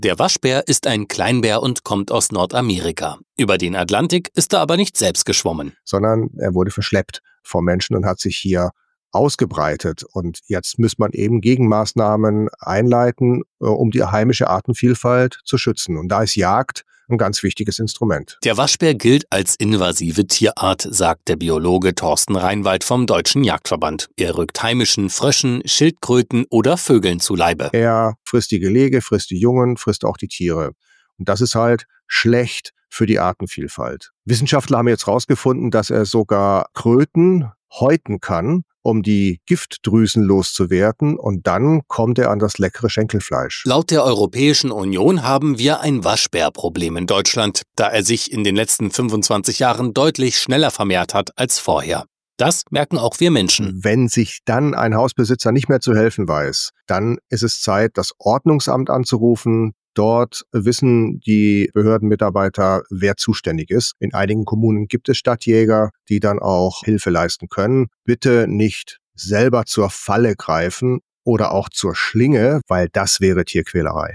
Der Waschbär ist ein Kleinbär und kommt aus Nordamerika. Über den Atlantik ist er aber nicht selbst geschwommen. Sondern er wurde verschleppt vom Menschen und hat sich hier ausgebreitet. Und jetzt muss man eben Gegenmaßnahmen einleiten, um die heimische Artenvielfalt zu schützen. Und da ist Jagd ein ganz wichtiges Instrument. Der Waschbär gilt als invasive Tierart, sagt der Biologe Thorsten Reinwald vom Deutschen Jagdverband. Er rückt heimischen Fröschen, Schildkröten oder Vögeln zu Leibe. Er frisst die Gelege, frisst die Jungen, frisst auch die Tiere. Und das ist halt schlecht für die Artenvielfalt. Wissenschaftler haben jetzt herausgefunden, dass er sogar Kröten häuten kann, um die Giftdrüsen loszuwerden, und dann kommt er an das leckere Schenkelfleisch. Laut der Europäischen Union haben wir ein Waschbärproblem in Deutschland, da er sich in den letzten 25 Jahren deutlich schneller vermehrt hat als vorher. Das merken auch wir Menschen. Wenn sich dann ein Hausbesitzer nicht mehr zu helfen weiß, dann ist es Zeit, das Ordnungsamt anzurufen. Dort wissen die Behördenmitarbeiter, wer zuständig ist. In einigen Kommunen gibt es Stadtjäger, die dann auch Hilfe leisten können. Bitte nicht selber zur Falle greifen oder auch zur Schlinge, weil das wäre Tierquälerei.